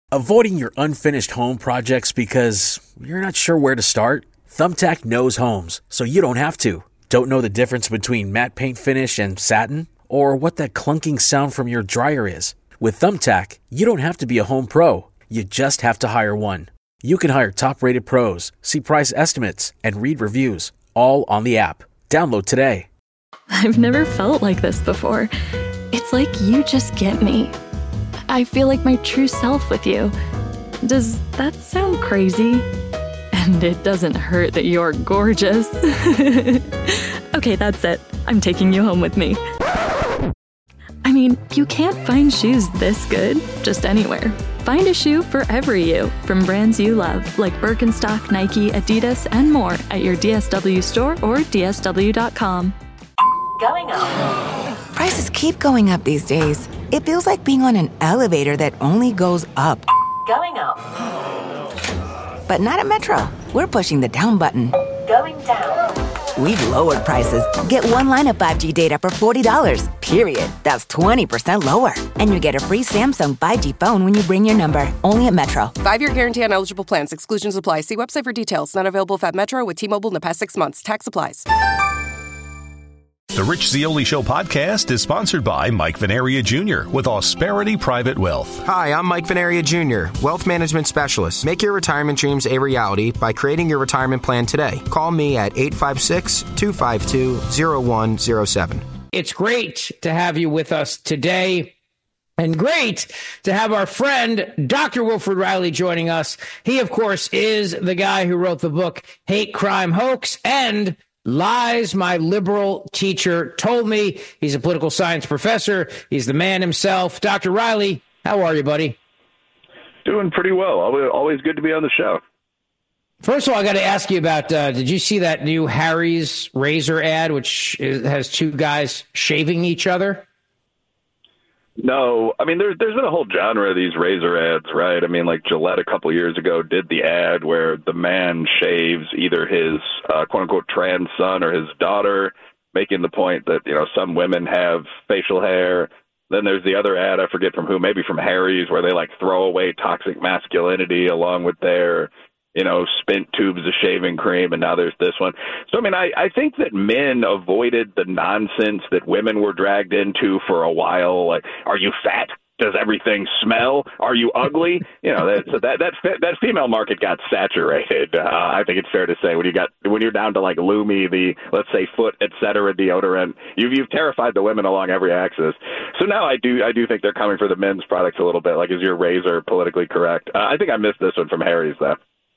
Avoiding your unfinished home projects because you're not sure where to start? Thumbtack knows homes, so you don't have to. Don't know the difference between matte paint finish and satin? Or what that clunking sound from your dryer is? With Thumbtack, you don't have to be a home pro. You just have to hire one. You can hire top-rated pros, see price estimates, and read reviews, all on the app. Download today. I've never felt like this before. It's like you just get me. I feel like my true self with you. Does that sound crazy? And it doesn't hurt that you're gorgeous. Okay, that's it. I'm taking you home with me. I mean, you can't find shoes this good just anywhere. Find a shoe for every you from brands you love, like Birkenstock, Nike, Adidas, and more at your DSW store or DSW.com. Going up. Prices keep going up these days. It feels like being on an elevator that only goes up. Going up. But not at Metro. We're pushing the down button. Going down. We've lowered prices. Get one line of 5G data for $40, period. That's 20% lower. And you get a free Samsung 5G phone when you bring your number. Only at Metro. 5-year guarantee on eligible plans. Exclusions apply. See website for details. Not available if at Metro with T-Mobile in the past 6 months. Tax applies. The Rich Zeoli Show podcast is sponsored by Mike Venaria Jr. with Ausperity Private Wealth. Hi, I'm Mike Venaria Jr., Wealth Management Specialist. Make your retirement dreams a reality by creating your retirement plan today. Call me at 856-252-0107. It's great to have you with us today. And great to have our friend, Dr. Wilfred Reilly, joining us. He, of course, is the guy who wrote the book, Hate, Crime, Hoax, and Lies My Liberal Teacher Told Me. He's a political science professor. He's the man himself. Dr. Reilly, how are you, buddy? Doing pretty well. Always good to be on the show. First of all, I got to ask you about, did you see that new Harry's razor ad, which has two guys shaving each other? No, I mean, there's been a whole genre of these razor ads, right? I mean, like Gillette a couple years ago did the ad where the man shaves either his quote-unquote trans son or his daughter, making the point that, you know, some women have facial hair. Then there's the other ad, I forget from who, maybe from Harry's, where they, like, throw away toxic masculinity along with their, you know, spent tubes of shaving cream, and now there's this one. So, I mean, I think that men avoided the nonsense that women were dragged into for a while. Like, are you fat? Does everything smell? Are you ugly? You know, that female market got saturated. I think it's fair to say when you're down to like Lumi, the let's say foot, etc. deodorant, you've terrified the women along every axis. So now I do think they're coming for the men's products a little bit. Like, is your razor politically correct? I think I missed this one from Harry's though.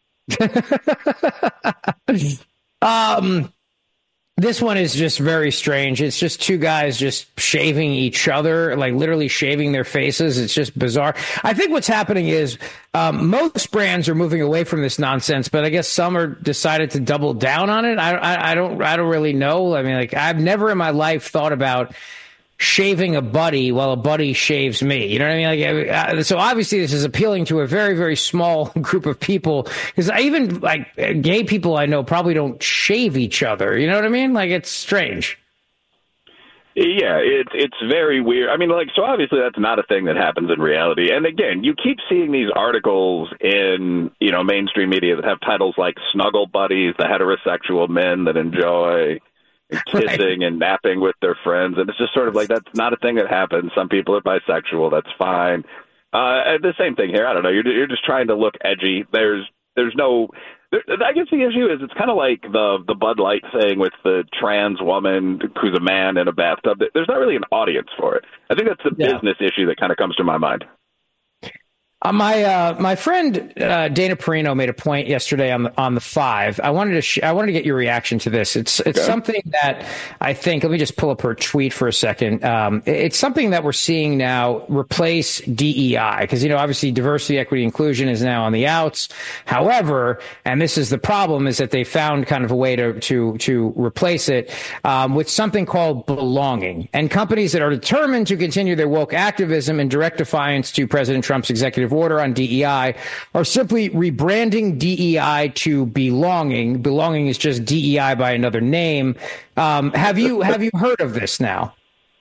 This one is just very strange. It's just two guys just shaving each other, like literally shaving their faces. It's just bizarre. I think what's happening is most brands are moving away from this nonsense, but I guess some are decided to double down on it. I don't really know. I mean, like, I've never in my life thought about shaving a buddy while a buddy shaves me. You know what I mean? Like, so obviously this is appealing to a very, very small group of people, because even like gay people I know probably don't shave each other. You know what I mean? Like, it's strange. Yeah, it's very weird. I mean, like, so obviously that's not a thing that happens in reality. And again, you keep seeing these articles in, you know, mainstream media that have titles like Snuggle Buddies, the heterosexual men that enjoy kissing and napping with their friends, and it's just sort of like, that's not a thing that happens. Some people are bisexual, that's fine. The same thing here. I don't know. You're just trying to look edgy. There's no. I guess the issue is it's kind of like the Bud Light thing with the trans woman who's a man in a bathtub. There's not really an audience for it. I think that's the business issue that kind of comes to my mind. My friend Dana Perino made a point yesterday on the Five. I wanted to get your reaction to this. It's okay. Something that I think. Let me just pull up her tweet for a second. It's something that we're seeing now replace DEI, because, you know, obviously diversity, equity, inclusion is now on the outs. However, and this is the problem, is that they found kind of a way to replace it with something called belonging. And companies that are determined to continue their woke activism in direct defiance to President Trump's executive order on DEI are simply rebranding DEI to belonging. Belonging is just DEI by another name. Have you heard of this now?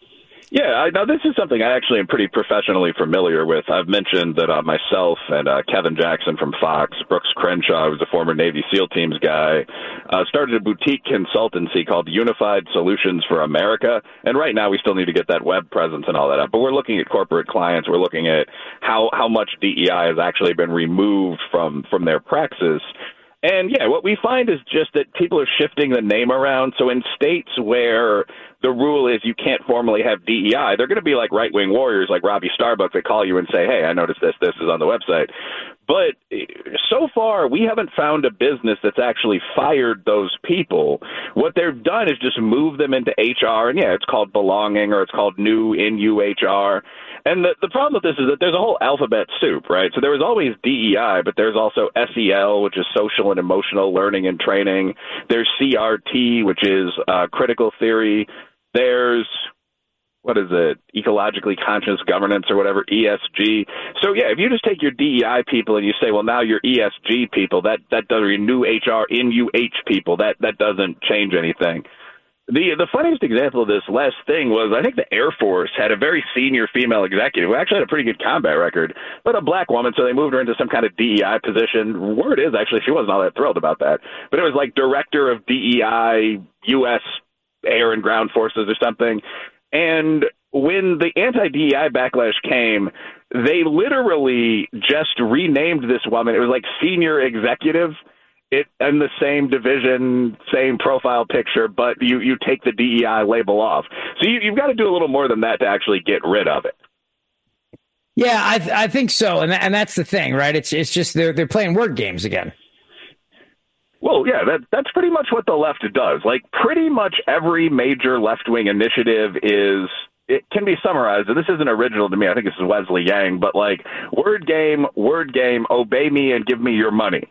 Yeah, now this is something I actually am pretty professionally familiar with. I've mentioned that myself and Kevin Jackson from Fox, Brooks Crenshaw, who's a former Navy SEAL Teams guy, started a boutique consultancy called Unified Solutions for America. And right now we still need to get that web presence and all that up. But we're looking at corporate clients. We're looking at how much DEI has actually been removed from their praxis. And, yeah, what we find is just that people are shifting the name around. So in states where the rule is you can't formally have DEI, they're going to be like right-wing warriors like Robbie Starbuck that call you and say, hey, I noticed this is on the website. But so far, we haven't found a business that's actually fired those people. What they've done is just move them into HR, and, yeah, it's called belonging or it's called new in UHR. And the problem with this is that there's a whole alphabet soup, right? So there was always DEI, but there's also SEL, which is social and emotional learning and training. There's CRT, which is critical theory. There's, what is it, ecologically conscious governance or whatever, ESG. So, yeah, if you just take your DEI people and you say, well, now you're ESG people, that does your new HR in UH people, that doesn't change anything. The funniest example of this last thing was I think the Air Force had a very senior female executive who actually had a pretty good combat record, but a black woman, so they moved her into some kind of DEI position. Word is, actually, she wasn't all that thrilled about that. But it was like director of DEI, U.S. Air and Ground Forces or something. And when the anti-DEI backlash came, they literally just renamed this woman. It was like senior executive. It in the same division, same profile picture, but you take the DEI label off. So you've got to do a little more than that to actually get rid of it. Yeah, I think so, and that's the thing, right? It's just they're playing word games again. Well, yeah, that's pretty much what the left does. Like pretty much every major left-wing initiative it can be summarized, and this isn't original to me. I think this is Wesley Yang, but like word game, obey me and give me your money.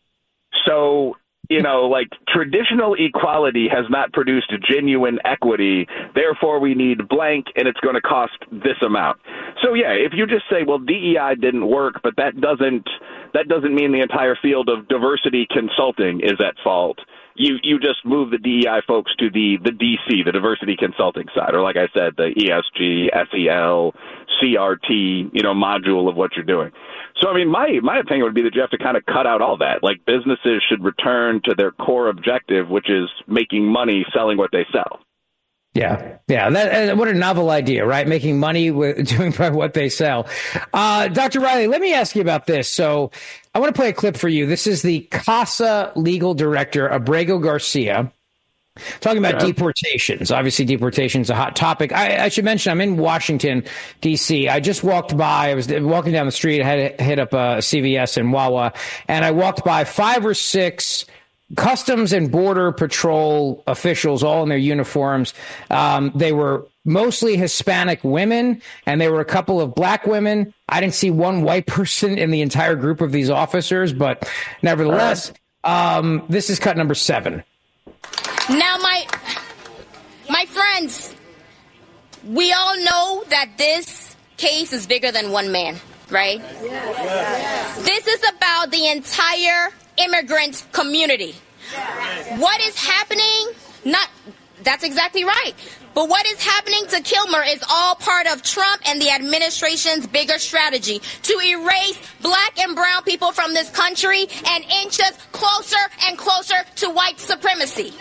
So, like traditional equality has not produced mean equity. Therefore, we need blank, and it's going to cost this amount. So, yeah, if you just say, well, DEI didn't work, but that doesn't mean the entire field of diversity consulting is at fault. You just move the DEI folks to the DC, the diversity consulting side, or like I said, the ESG, SEL, CRT, module of what you're doing. So, I mean, my opinion would be that you have to kind of cut out all that. Like businesses should return to their core objective, which is making money selling what they sell. Yeah. What a novel idea, right? Making money doing what they sell. Dr. Riley, let me ask you about this. So I want to play a clip for you. This is the CASA legal director, Abrego Garcia, talking about deportations. Obviously, deportation is a hot topic. I should mention I'm in Washington, D.C. I just walked by. I was walking down the street. I had to hit up a CVS in Wawa, and I walked by 5 or 6 Customs and Border Patrol officials, all in their uniforms. They were mostly Hispanic women, and there were a couple of black women. I didn't see one white person in the entire group of these officers, but nevertheless, this is cut number 7. Now, my friends, we all know that this case is bigger than one man, right? Yes. This is about the entire immigrant community. What is happening? That's exactly right. But what is happening to Kilmer is all part of Trump and the administration's bigger strategy to erase black and brown people from this country and inch us closer and closer to white supremacy.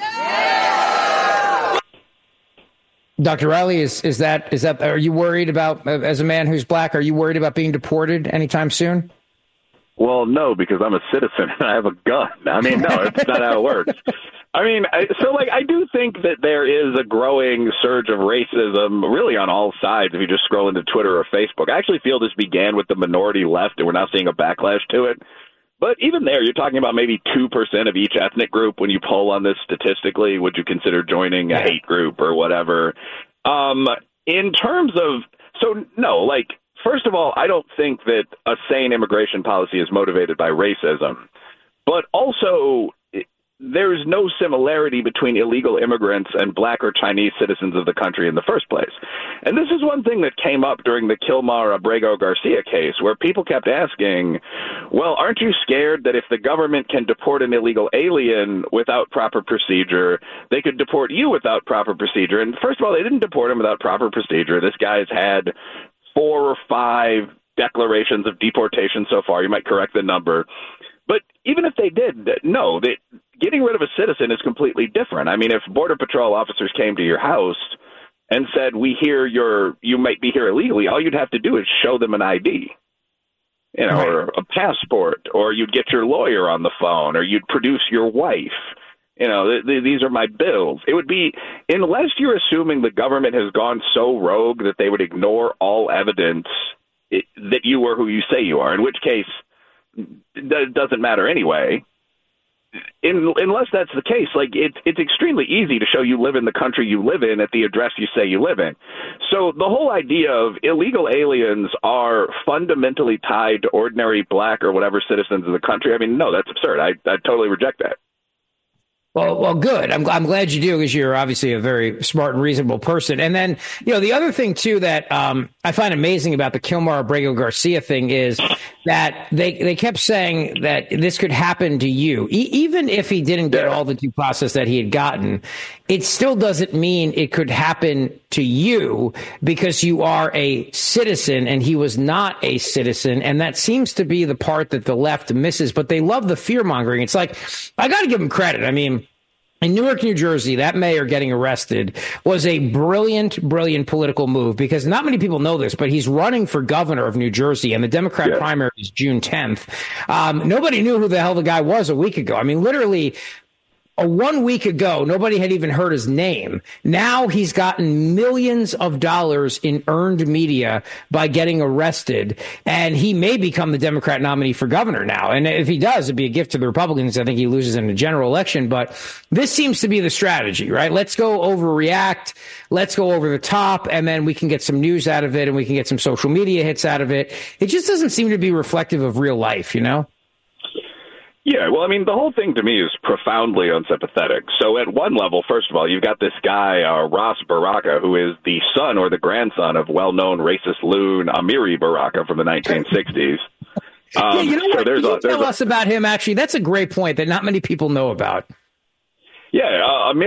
Dr. Riley, is that are you worried about, as a man who's black, are you worried about being deported anytime soon? Well, no, because I'm a citizen and I have a gun. I mean, no, it's not how it works. I mean, I do think that there is a growing surge of racism really on all sides if you just scroll into Twitter or Facebook. I actually feel this began with the minority left and we're now seeing a backlash to it. But even there, you're talking about maybe 2% of each ethnic group. When you poll on this statistically, would you consider joining a hate group or whatever? In terms of, so no, like, first of all, I don't think that a sane immigration policy is motivated by racism. But also, there's no similarity between illegal immigrants and black or Chinese citizens of the country in the first place. And this is one thing that came up during the Kilmer Abrego Garcia case, where people kept asking, well, aren't you scared that if the government can deport an illegal alien without proper procedure, they could deport you without proper procedure? And first of all, they didn't deport him without proper procedure. This guy's had 4 or 5 declarations of deportation so far. You might correct the number. But even if they did, no, getting rid of a citizen is completely different. I mean, if Border Patrol officers came to your house and said, we hear you might be here illegally, all you'd have to do is show them an ID, right, or a passport, or you'd get your lawyer on the phone, or you'd produce your wife. These are my bills. It would be, unless you're assuming the government has gone so rogue that they would ignore all evidence that you were who you say you are, in which case it doesn't matter anyway. Unless that's the case, it's extremely easy to show you live in the country you live in at the address you say you live in. So the whole idea of illegal aliens are fundamentally tied to ordinary black or whatever citizens of the country, I mean, no, that's absurd. I totally reject that. Well, good. I'm glad you do, because you're obviously a very smart and reasonable person. And then, the other thing, too, that I find amazing about the Kilmar Abrego Garcia thing is that they kept saying that this could happen to you. Even if he didn't get all the due process that he had gotten, it still doesn't mean it could happen to you, because you are a citizen and he was not a citizen. And that seems to be the part that the left misses. But they love the fear mongering. It's like, I got to give him credit. I mean, in Newark, New Jersey, that mayor getting arrested was a brilliant political move, because not many people know this, but he's running for governor of New Jersey, and the Democrat primary is June 10th. Nobody knew who the hell the guy was a week ago. I mean, literally, 1 week ago, nobody had even heard his name. Now he's gotten millions of dollars in earned media by getting arrested, and he may become the Democrat nominee for governor now. And if he does, it'd be a gift to the Republicans. I think he loses in a general election. But this seems to be the strategy, right? Let's go overreact. Let's go over the top, and then we can get some news out of it, and we can get some social media hits out of it. It just doesn't seem to be reflective of real life, Yeah, well, I mean, the whole thing to me is profoundly unsympathetic. So at one level, first of all, you've got this guy, Ras Baraka, who is the son or the grandson of well-known racist loon Amiri Baraka from the 1960s. What? Can you tell us about him, actually? That's a great point that not many people know about. Yeah,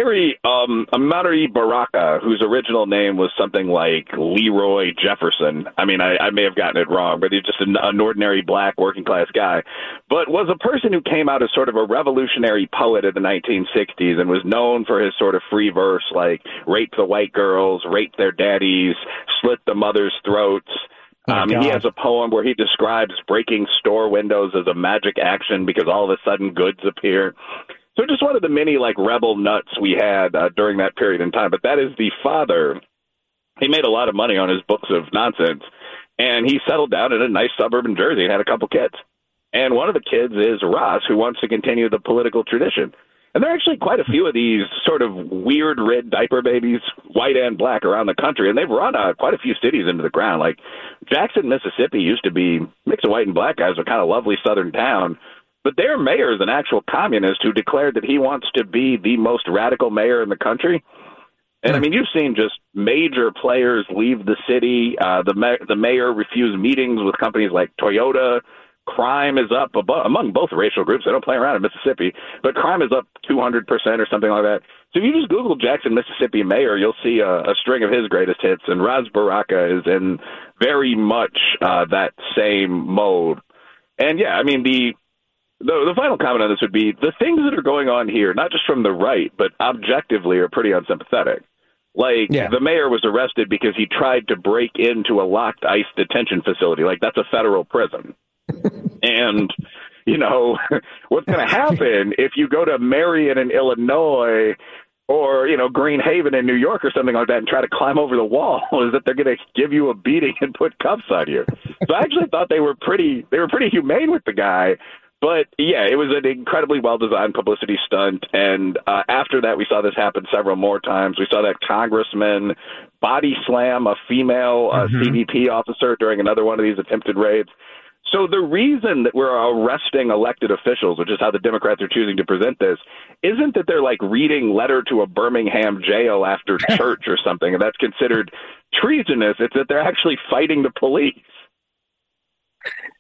Amiri Baraka, whose original name was something like Leroy Jefferson. I mean, I may have gotten it wrong, but he's just an ordinary black working class guy, but was a person who came out as sort of a revolutionary poet in the 1960s and was known for his sort of free verse, like rape the white girls, rape their daddies, slit the mothers' throats. He has a poem where he describes breaking store windows as a magic action because all of a sudden goods appear. So just one of the many rebel nuts we had during that period in time. But that is the father. He made a lot of money on his books of nonsense, and he settled down in a nice suburb in Jersey and had a couple kids. And one of the kids is Ross, who wants to continue the political tradition. And there are actually quite a few of these sort of weird red diaper babies, white and black, around the country. And they've run quite a few cities into the ground. Like Jackson, Mississippi used to be a mix of white and black guys, a kind of lovely southern town. But their mayor is an actual communist who declared that he wants to be the most radical mayor in the country. And, I mean, you've seen just major players leave the city. The mayor refused meetings with companies like Toyota. Crime is up among both racial groups. They don't play around in Mississippi. But crime is up 200% or something like that. So if you just Google Jackson, Mississippi mayor, you'll see a string of his greatest hits. And Ras Baraka is in very much that same mode. And, yeah, I mean, the final comment on this would be the things that are going on here, not just from the right, but objectively are pretty unsympathetic. The mayor was arrested because he tried to break into a locked ICE detention facility. That's a federal prison. And, what's going to happen if you go to Marion in Illinois or, Green Haven in New York or something like that and try to climb over the wall is that they're going to give you a beating and put cuffs on you. So I actually thought they were pretty humane with the guy. But, yeah, it was an incredibly well-designed publicity stunt. And after that, we saw this happen several more times. We saw that congressman body slam a female CBP officer during another one of these attempted raids. So the reason that we're arresting elected officials, which is how the Democrats are choosing to present this, isn't that they're reading letter to a Birmingham jail after church or something, and that's considered treasonous. It's that they're actually fighting the police.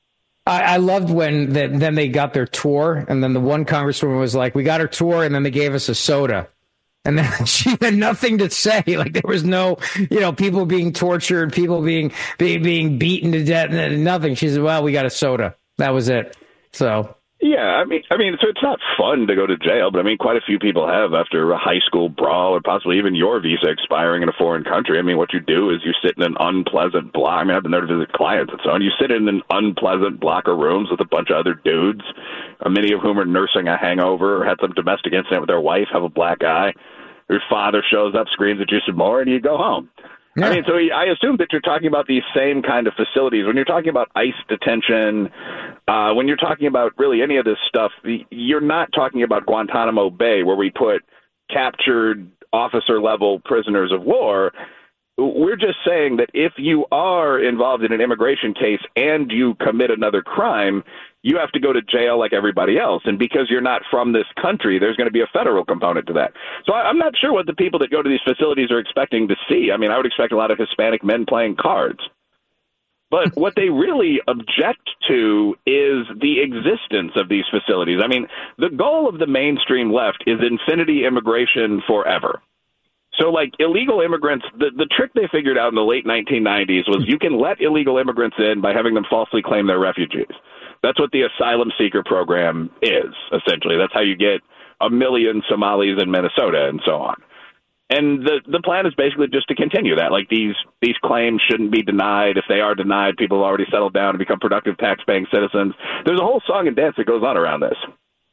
I loved when then they got their tour, and then the one congresswoman was like, "We got our tour," and then they gave us a soda. And then she had nothing to say. Like there was no, people being tortured, people being beaten to death, and nothing. She said, "Well, we got a soda." That was it. So. Yeah, I mean, so it's not fun to go to jail, but I mean, quite a few people have after a high school brawl or possibly even your visa expiring in a foreign country. I mean, what you do is you sit in an unpleasant block. I mean, I've been there to visit clients and so on. You sit in an unpleasant block of rooms with a bunch of other dudes, many of whom are nursing a hangover or had some domestic incident with their wife, have a black eye. Your father shows up, screams at you some more, and you go home. Yeah. I mean, so I assume that you're talking about these same kind of facilities. When you're talking about ICE detention, when you're talking about really any of this stuff, you're not talking about Guantanamo Bay where we put captured officer-level prisoners of war. We're just saying that if you are involved in an immigration case and you commit another crime, you have to go to jail like everybody else. And because you're not from this country, there's going to be a federal component to that. So I'm not sure what the people that go to these facilities are expecting to see. I mean, I would expect a lot of Hispanic men playing cards. But what they really object to is the existence of these facilities. I mean, the goal of the mainstream left is infinity immigration forever. So, like, illegal immigrants, the trick they figured out in the late 1990s was you can let illegal immigrants in by having them falsely claim they're refugees. That's what the asylum seeker program is, essentially. That's how you get 1 million Somalis in Minnesota and so on. And the plan is basically just to continue that. Like, these claims shouldn't be denied. If they are denied, people have already settled down and become productive tax-paying citizens. There's a whole song and dance that goes on around this.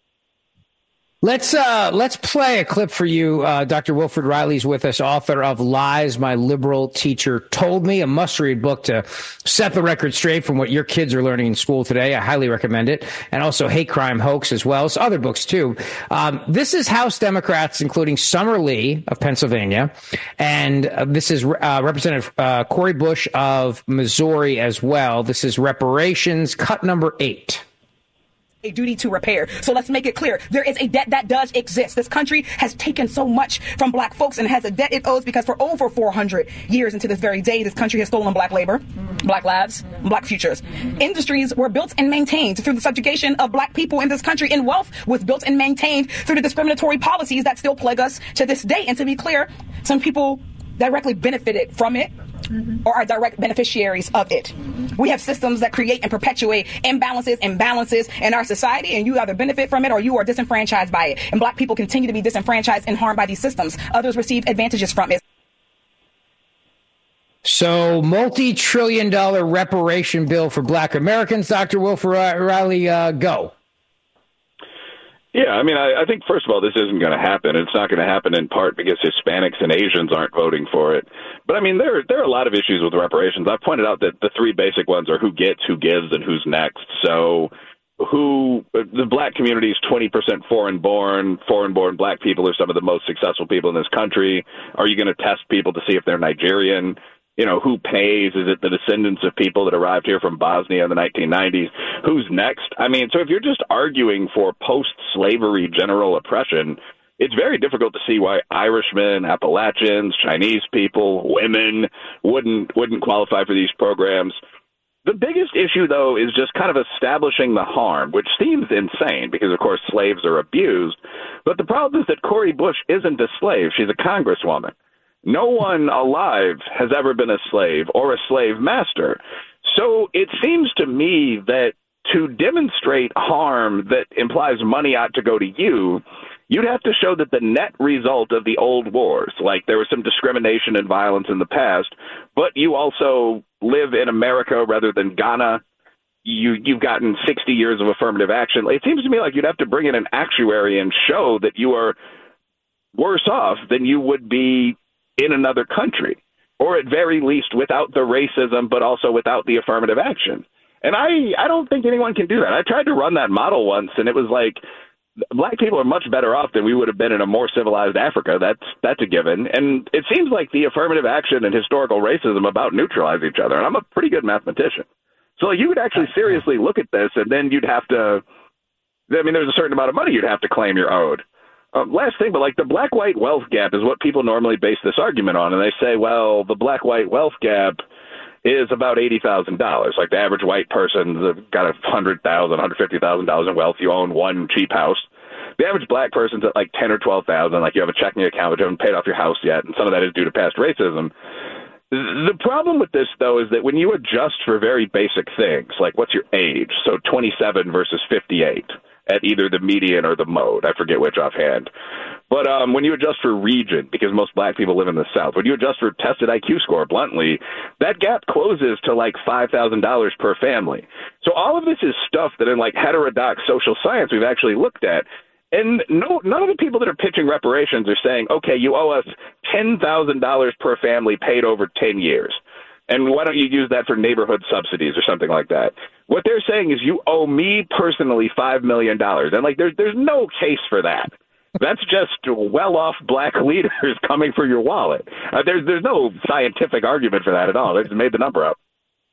Let's play a clip for you. Dr. Wilfred Reilly's with us, author of Lies My Liberal Teacher Told Me, a must-read book to set the record straight from what your kids are learning in school today. I highly recommend it. And also Hate Crime Hoax as well. So other books, too. This is House Democrats, including Summer Lee of Pennsylvania. And this is Representative Cori Bush of Missouri as well. This is reparations, cut number 8. A duty to repair. So let's make it clear. There is a debt that does exist. This country has taken so much from black folks and has a debt it owes because for over 400 years into this very day, this country has stolen black labor, black lives, black futures. Industries were built and maintained through the subjugation of black people in this country, and wealth was built and maintained through the discriminatory policies that still plague us to this day. And to be clear, some people directly benefited from it. Or are direct beneficiaries of it. We have systems that create and perpetuate imbalances and balances in our society, and you either benefit from it or you are disenfranchised by it. And black people continue to be disenfranchised and harmed by these systems. Others receive advantages from it. So, multi-trillion-dollar reparation bill for black Americans. Dr. Wilfred Reilly, go. Yeah, I mean, I think, first of all, this isn't going to happen. It's not going to happen in part because Hispanics and Asians aren't voting for it. But, I mean, there are a lot of issues with reparations. I've pointed out that the three basic ones are who gets, who gives, and who's next. So the black community is 20% foreign-born. Foreign-born black people are some of the most successful people in this country. Are you going to test people to see if they're Nigerian? You know, who pays? Is it the descendants of people that arrived here from Bosnia in the 1990s? Who's next? I mean, so if you're just arguing for post-slavery general oppression, it's very difficult to see why Irishmen, Appalachians, Chinese people, women wouldn't qualify for these programs. The biggest issue, though, is just kind of establishing the harm, which seems insane because, of course, slaves are abused. But the problem is that Cori Bush isn't a slave. She's a congresswoman. No one alive has ever been a slave or a slave master. So it seems to me that to demonstrate harm that implies money ought to go to you, you'd have to show that the net result of the old wars, like there was some discrimination and violence in the past, but you also live in America rather than Ghana. You've gotten 60 years of affirmative action. It seems to me like you'd have to bring in an actuary and show that you are worse off than you would be in another country, or at very least without the racism, but also without the affirmative action. And I don't think anyone can do that. I tried to run that model once, and it was like, black people are much better off than we would have been in a more civilized Africa. That's a given. And it seems like the affirmative action and historical racism about neutralize each other. And I'm a pretty good mathematician. So you would actually seriously look at this, and then you'd have to, I mean, there's a certain amount of money you'd have to claim you're owed. Last thing, but like the black-white wealth gap is what people normally base this argument on. And they say, well, the black-white wealth gap is about $80,000. Like the average white person's got $100,000, $150,000 in wealth. You own one cheap house. The average black person's at like $10,000 or $12,000. Like you have a checking account, but you haven't paid off your house yet, and some of that is due to past racism. The problem with this, though, is that when you adjust for very basic things, like what's your age, so 27 versus 58 at either the median or the mode, I forget which offhand. But when you adjust for region, because most black people live in the South, when you adjust for tested IQ score, bluntly, that gap closes to like $5,000 per family. So all of this is stuff that in like heterodox social science we've actually looked at. And none of the people that are pitching reparations are saying, okay, you owe us $10,000 per family paid over 10 years. And why don't you use that for neighborhood subsidies or something like that? What they're saying is you owe me personally $5 million. And like there's no case for that. That's just well-off black leaders coming for your wallet. There's no scientific argument for that at all. They just made the number up.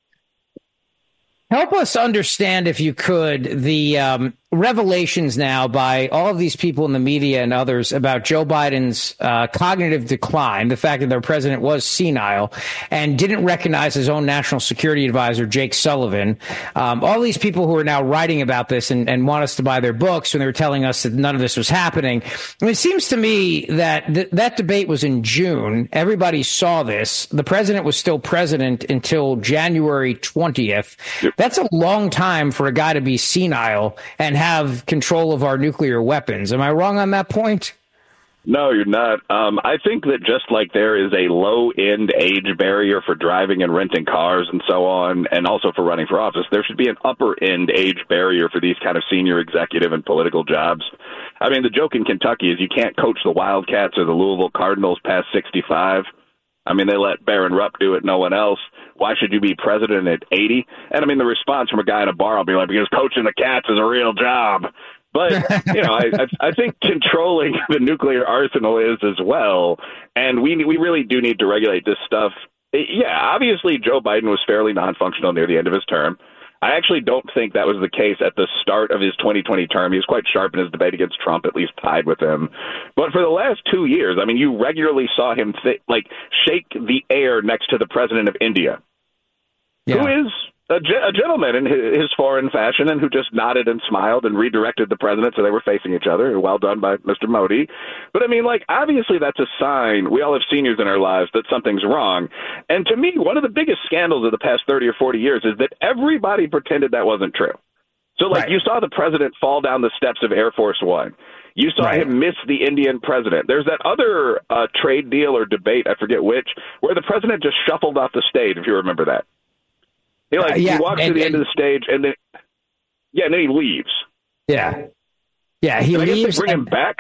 Help us understand, if you could, the revelations now by all of these people in the media and others about Joe Biden's cognitive decline, the fact that their president was senile and didn't recognize his own national security advisor, Jake Sullivan. All these people who are now writing about this and want us to buy their books when they were telling us that none of this was happening. I mean, it seems to me that that debate was in June. Everybody saw this. The president was still president until January 20th. That's a long time for a guy to be senile and have control of our nuclear weapons. Am I wrong on that point? No, you're not. I think that just like there is a low-end age barrier for driving and renting cars and so on, and also for running for office, there should be an upper-end age barrier for these kind of senior executive and political jobs. I mean, the joke in Kentucky is you can't coach the Wildcats or the Louisville Cardinals past 65. I mean, they let Barron Rupp do it, no one else. Why should you be president at 80? And I mean, the response from a guy in a bar will be like, because coaching the Cats is a real job. But, you know, I think controlling the nuclear arsenal is as well. And we really do need to regulate this stuff. Yeah, obviously Joe Biden was fairly non-functional near the end of his term. I actually don't think that was the case at the start of his 2020 term. He was quite sharp in his debate against Trump, at least tied with him. But for the last 2 years, I mean, you regularly saw him shake the air next to the president of India, who is a gentleman in his foreign fashion and who just nodded and smiled and redirected the president so they were facing each other. Well done by Mr. Modi. But I mean, like, obviously that's a sign. We all have seniors in our lives that something's wrong. And to me, one of the biggest scandals of the past 30 or 40 years is that everybody pretended that wasn't true. So, like, you saw the president fall down the steps of Air Force One. You saw him miss the Indian president. There's that other trade deal or debate, I forget which, where the president just shuffled off the stage, if you remember that. He walks to the end of the stage, and then he leaves. Yeah, he leaves. Bring him back.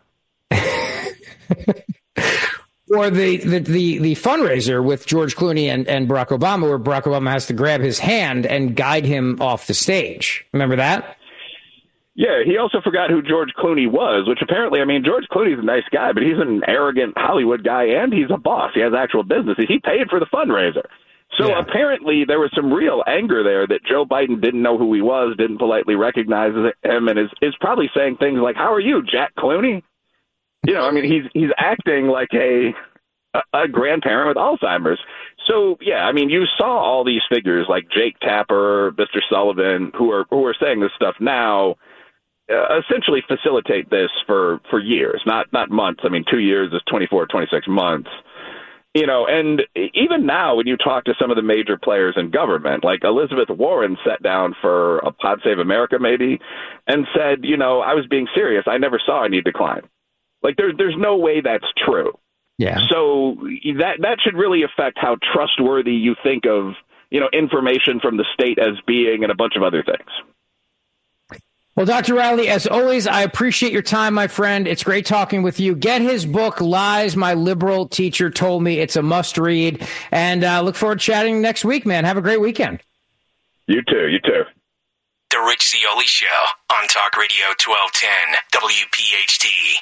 Or the fundraiser with George Clooney and Barack Obama, where Barack Obama has to grab his hand and guide him off the stage. Remember that? Yeah, he also forgot who George Clooney was, which apparently, I mean, George Clooney's a nice guy, but he's an arrogant Hollywood guy, and he's a boss. He has actual business. He paid for the fundraiser. So apparently there was some real anger there that Joe Biden didn't know who he was, didn't politely recognize him, and is probably saying things like, "How are you, Jack Clooney?" You know, I mean, he's acting like a grandparent with Alzheimer's. So, yeah, I mean, you saw all these figures like Jake Tapper, Mr. Sullivan, who are saying this stuff now, essentially facilitate this for years, not months. I mean, 2 years is 24, 26 months. You know, and even now when you talk to some of the major players in government, like Elizabeth Warren sat down for a Pod Save America maybe and said, you know, I was being serious. I never saw any decline. Like there's no way that's true. Yeah. So that should really affect how trustworthy you think of, you know, information from the state as being and a bunch of other things. Well, Dr. Riley, as always, I appreciate your time, my friend. It's great talking with you. Get his book, Lies My Liberal Teacher Told Me. It's a must read. And look forward to chatting next week, man. Have a great weekend. You too. You too. The Rich Zeoli Show on Talk Radio 1210 WPHT.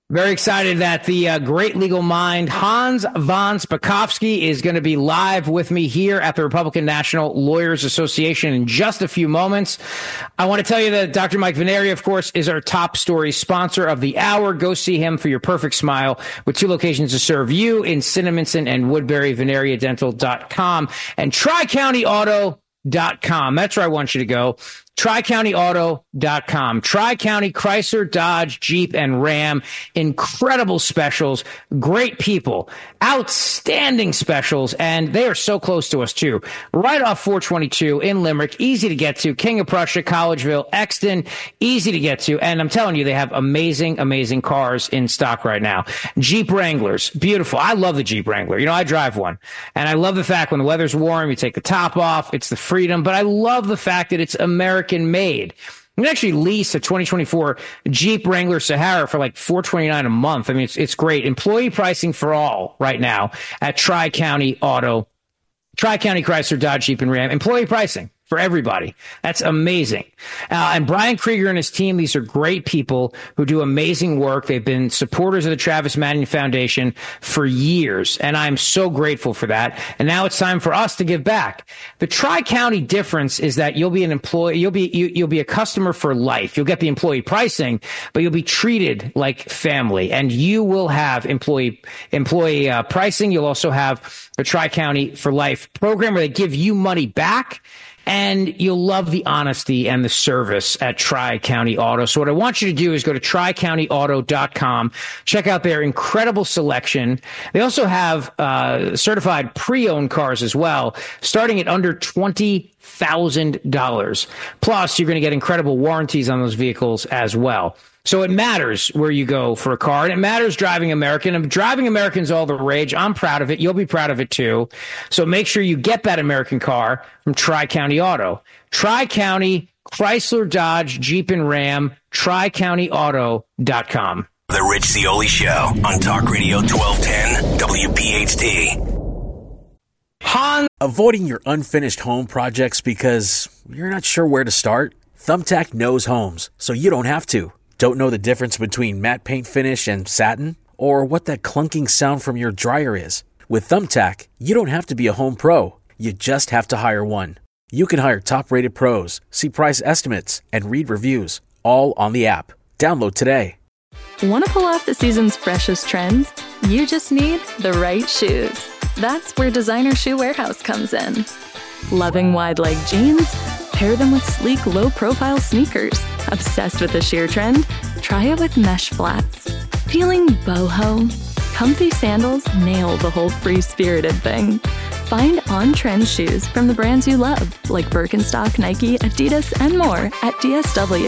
Very excited that the great legal mind, Hans von Spakovsky, is going to be live with me here at the Republican National Lawyers Association in just a few moments. I want to tell you that Dr. Mike Vanaria, of course, is our top story sponsor of the hour. Go see him for your perfect smile with 2 locations to serve you in Cinnaminson and Woodbury, VanariaDental.com and TriCountyAuto.com. That's where I want you to go. TriCountyAuto.com. Tri-County Chrysler, Dodge, Jeep, and Ram. Incredible specials. Great people. Outstanding specials. And they are so close to us, too. Right off 422 in Limerick. Easy to get to. King of Prussia, Collegeville, Exton. Easy to get to. And I'm telling you, they have amazing, amazing cars in stock right now. Jeep Wranglers. Beautiful. I love the Jeep Wrangler. You know, I drive one. And I love the fact when the weather's warm, you take the top off. It's the freedom. But I love the fact that it's American made. You can actually lease a 2024 Jeep Wrangler Sahara for like $429 a month. I mean, it's great. Employee pricing for all right now at Tri-County Auto, Tri-County Chrysler, Dodge, Jeep, and Ram. Employee pricing for everybody. That's amazing. And Brian Krieger and his team, these are great people who do amazing work. They've been supporters of the Travis Manion Foundation for years, and I'm so grateful for that. And now it's time for us to give back. The Tri-County difference is that you'll be an employee, you'll be a customer for life. You'll get the employee pricing, but you'll be treated like family, and you will have employee pricing. You'll also have the Tri-County for Life program where they give you money back. And you'll love the honesty and the service at Tri-County Auto. So what I want you to do is go to TriCountyAuto.com. Check out their incredible selection. They also have certified pre-owned cars as well, starting at under $20,000. Plus, you're going to get incredible warranties on those vehicles as well. So it matters where you go for a car, and it matters driving American. And driving American's all the rage. I'm proud of it. You'll be proud of it too. So make sure you get that American car from Tri-County Auto. Tri-County, Chrysler, Dodge, Jeep, and Ram, TriCountyAuto.com. The Rich Zeoli Show on Talk Radio 1210 WPHT. Avoiding your unfinished home projects because you're not sure where to start? Thumbtack knows homes, so you don't have to. Don't know the difference between matte paint finish and satin? Or what that clunking sound from your dryer is? With Thumbtack, you don't have to be a home pro. You just have to hire one. You can hire top-rated pros, see price estimates, and read reviews, all on the app. Download today. Want to pull off the season's freshest trends? You just need the right shoes. That's where Designer Shoe Warehouse comes in. Loving wide-leg jeans? Pair them with sleek, low-profile sneakers. Obsessed with the sheer trend? Try it with mesh flats. Feeling boho? Comfy sandals nail the whole free-spirited thing. Find on-trend shoes from the brands you love, like Birkenstock, Nike, Adidas, and more at DSW.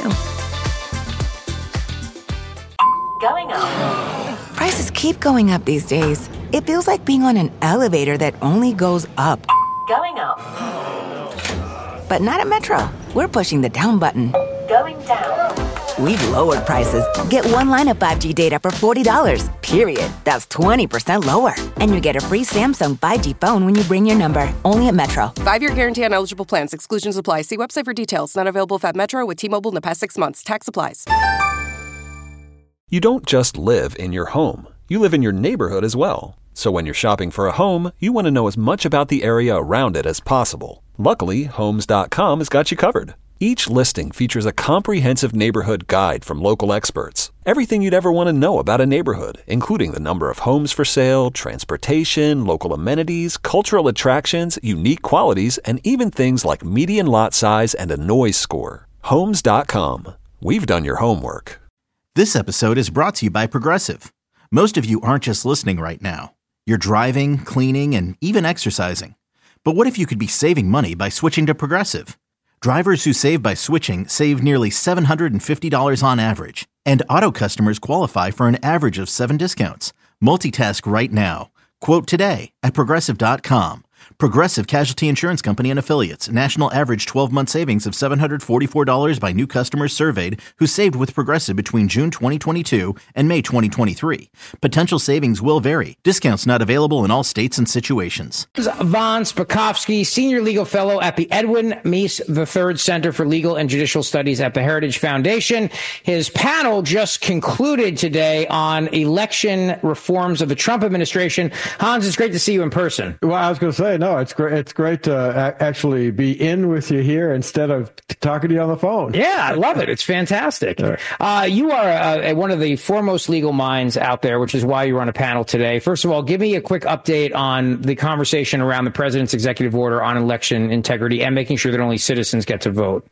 Going up. Prices keep going up these days. It feels like being on an elevator that only goes up. Going up. But not at Metro. We're pushing the down button. Going down. We've lowered prices. Get one line of 5G data for $40, period. That's 20% lower. And you get a free Samsung 5G phone when you bring your number. Only at Metro. 5-year guarantee on eligible plans. Exclusions apply. See website for details. Not available at Metro with T-Mobile in the past 6 months. Tax applies. You don't just live in your home. You live in your neighborhood as well. So when you're shopping for a home, you want to know as much about the area around it as possible. Luckily, Homes.com has got you covered. Each listing features a comprehensive neighborhood guide from local experts. Everything you'd ever want to know about a neighborhood, including the number of homes for sale, transportation, local amenities, cultural attractions, unique qualities, and even things like median lot size and a noise score. Homes.com. We've done your homework. This episode is brought to you by Progressive. Most of you aren't just listening right now. You're driving, cleaning, and even exercising. But what if you could be saving money by switching to Progressive? Drivers who save by switching save nearly $750 on average. And auto customers qualify for an average of 7 discounts. Multitask right now. Quote today at Progressive.com. Progressive Casualty Insurance Company and Affiliates. National average 12-month savings of $744 by new customers surveyed who saved with Progressive between June 2022 and May 2023. Potential savings will vary. Discounts not available in all states and situations. Von Spakovsky, Senior Legal Fellow at the Edwin Meese III Center for Legal and Judicial Studies at the Heritage Foundation. His panel just concluded today on election reforms of the Trump administration. Hans, it's great to see you in person. Well, I was going to say, no, it's great. It's great to actually be in with you here instead of talking to you on the phone. Yeah, I love it. It's fantastic. Right. You are one of the foremost legal minds out there, which is why you're on a panel today. First of all, give me a quick update on the conversation around the president's executive order on election integrity and making sure that only citizens get to vote.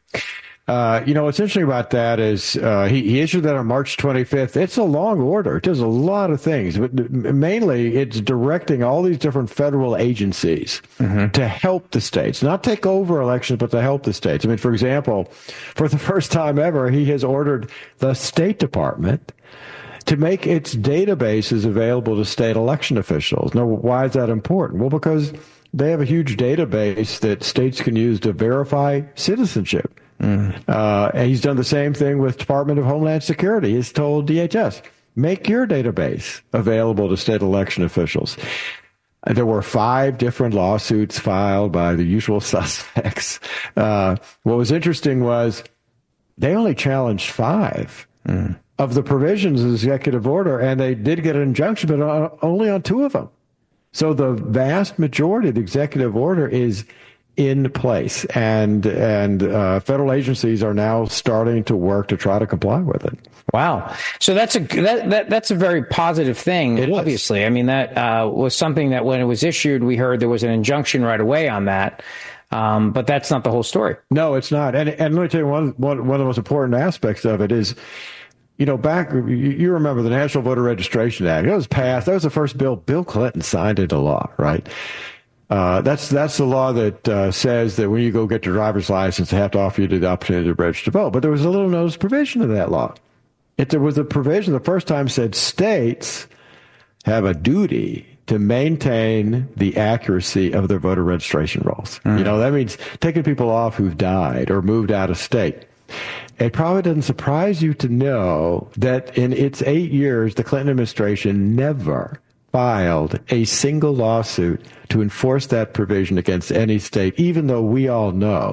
What's interesting about that is he issued that on March 25th. It's a long order. It does a lot of things, but mainly it's directing all these different federal agencies to help the states, not take over elections, but to help the states. I mean, for example, for the first time ever, he has ordered the State Department to make its databases available to state election officials. Now, why is that important? Well, because they have a huge database that states can use to verify citizenship. And he's done the same thing with Department of Homeland Security. He's told DHS, make your database available to state election officials. There were 5 different lawsuits filed by the usual suspects. What was interesting was they only challenged 5 of the provisions of the executive order, and they did get an injunction, but only on 2 of them. So the vast majority of the executive order is in place, and federal agencies are now starting to work to try to comply with it. Wow! So that's a very positive thing. Obviously, I mean that was something that when it was issued, we heard there was an injunction right away on that. But that's not the whole story. No, it's not. And let me tell you one of the most important aspects of it is, back, you remember the National Voter Registration Act. It was passed. That was the first bill. Bill Clinton signed into law, right? That's the law that says that when you go get your driver's license, they have to offer you the opportunity to register to vote. But there was a little notice provision of that law. There was a provision the first time said states have a duty to maintain the accuracy of their voter registration rolls. That means taking people off who've died or moved out of state. It probably doesn't surprise you to know that in its 8 years, the Clinton administration never filed a single lawsuit to enforce that provision against any state, even though we all know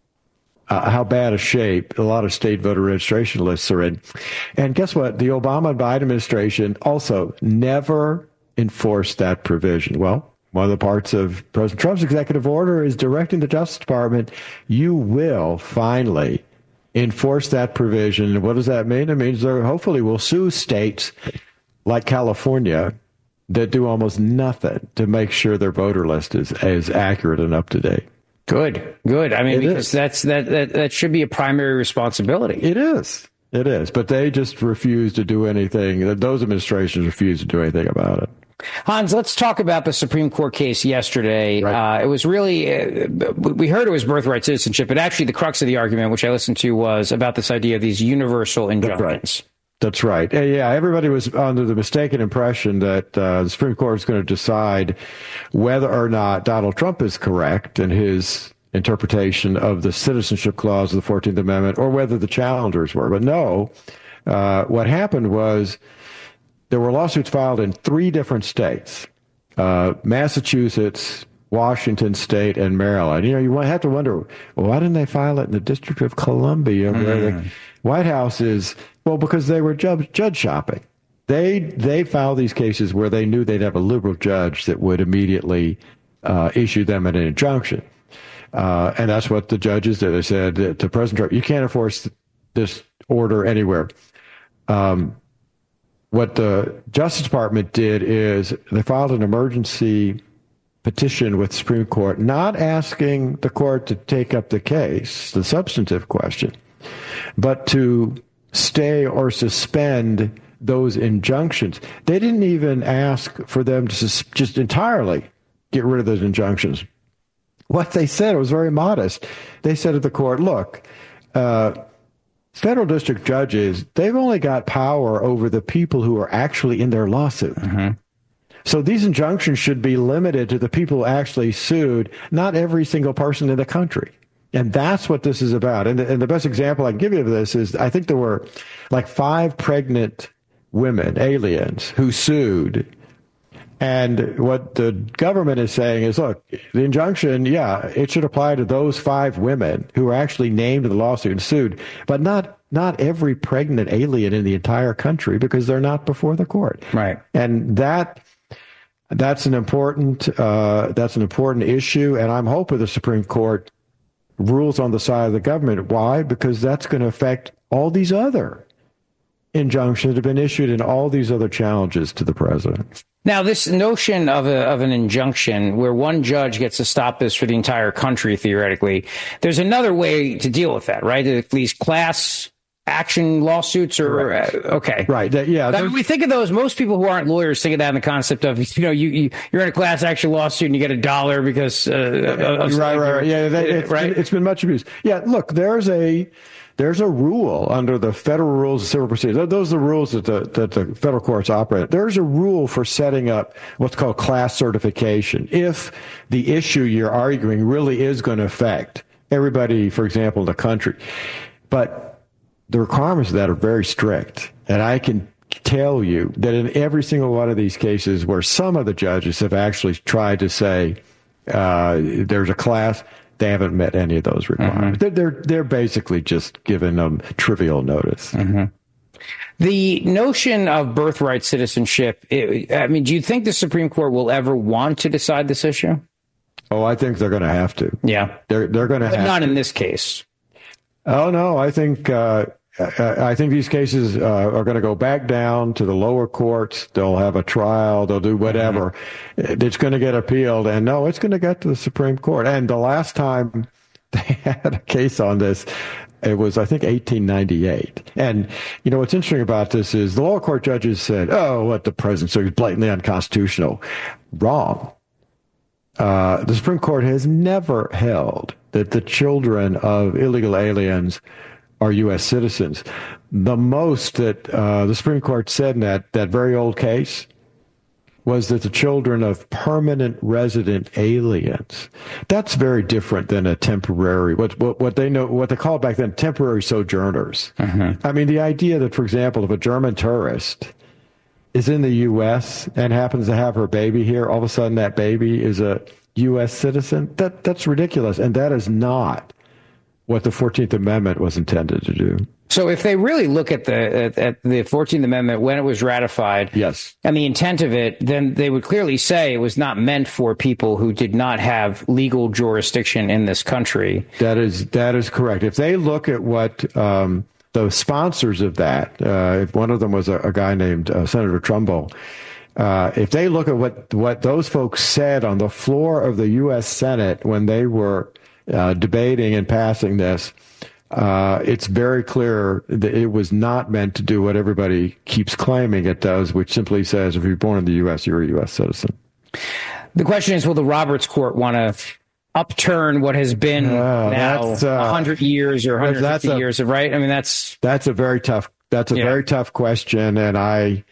how bad a shape a lot of state voter registration lists are in. And guess what? The Obama and Biden administration also never enforced that provision. Well, one of the parts of President Trump's executive order is directing the Justice Department, you will finally enforce that provision. What does that mean? It means they hopefully will sue states like California that do almost nothing to make sure their voter list is accurate and up to date. Good. I mean, because that should be a primary responsibility. It is. But they just refuse to do anything. Those administrations refuse to do anything about it. Hans, let's talk about the Supreme Court case yesterday. Right. It was really, we heard it was birthright citizenship, but actually the crux of the argument, which I listened to, was about this idea of these universal injunctions. That's right. Yeah, everybody was under the mistaken impression that the Supreme Court is going to decide whether or not Donald Trump is correct in his interpretation of the citizenship clause of the 14th Amendment, or whether the challengers were. But no, what happened was there were lawsuits filed in 3 different states, Massachusetts, Washington State, and Maryland. You have to wonder, well, why didn't they file it in the District of Columbia, where the White House is? Well, because they were judge shopping. They filed these cases where they knew they'd have a liberal judge that would immediately issue them an injunction. And that's what the judges did. They said to President Trump, you can't enforce this order anywhere. What the Justice Department did is they filed an emergency petition with the Supreme Court, not asking the court to take up the case, the substantive question, but to stay or suspend those injunctions. They didn't even ask for them to just entirely get rid of those injunctions. What they said was very modest. They said to the court, look, federal district judges, they've only got power over the people who are actually in their lawsuit. So these injunctions should be limited to the people who actually sued, not every single person in the country. And that's what this is about. And the best example I can give you of this is I think there were like 5 pregnant women, aliens, who sued. And what the government is saying is, look, the injunction, yeah, it should apply to those 5 women who were actually named in the lawsuit and sued, but not every pregnant alien in the entire country because they're not before the court. Right. And that's an important issue. And I'm hoping the Supreme Court rules on the side of the government. Why? Because that's going to affect all these other injunctions that have been issued and all these other challenges to the president. Now, this notion of an injunction where one judge gets to stop this for the entire country, theoretically, there's another way to deal with that, right? These class action lawsuits are okay. Right. Yeah. We think of those. Most people who aren't lawyers think of that in the concept of, you're in a class action lawsuit and you get $1 because right. Yeah. It's been much abused. Yeah. Look, there's a rule under the federal rules of civil procedure. Those are the rules that the federal courts operate. There's a rule for setting up what's called class certification. If the issue you're arguing really is going to affect everybody, for example, in the country. But the requirements of that are very strict. And I can tell you that in every single one of these cases where some of the judges have actually tried to say there's a class, they haven't met any of those requirements. Mm-hmm. They're basically just giving them trivial notice. Mm-hmm. The notion of birthright citizenship, do you think the Supreme Court will ever want to decide this issue? Oh, I think they're going to have to. Yeah. They're going to have to. But not in this case. Oh, no, I think these cases are going to go back down to the lower courts. They'll have a trial. They'll do whatever. Mm-hmm. It's going to get appealed. And no, it's going to get to the Supreme Court. And the last time they had a case on this, it was, I think, 1898. And, what's interesting about this is the lower court judges said, the president so he's blatantly unconstitutional. Wrong. The Supreme Court has never held that the children of illegal aliens are U.S. citizens. The most that the Supreme Court said in that very old case was that the children of permanent resident aliens. That's very different than a temporary, what they called back then temporary sojourners. Mm-hmm. I mean, the idea that, for example, if a German tourist is in the U.S. and happens to have her baby here, all of a sudden that baby is a U.S. citizen, that's ridiculous. And that is not what the 14th Amendment was intended to do. So if they really look at the 14th Amendment when it was ratified, yes, and the intent of it, then they would clearly say it was not meant for people who did not have legal jurisdiction in this country. That is correct. If they look at what the sponsors of that, if one of them was a guy named Senator Trumbull, if they look at what those folks said on the floor of the U.S. Senate when they were debating and passing this, it's very clear that it was not meant to do what everybody keeps claiming it does, which simply says if you're born in the U.S., you're a U.S. citizen. The question is, will the Roberts Court want to upturn what has been now 100 years or 150 years of right? I mean, that's a very tough. Very tough question, and I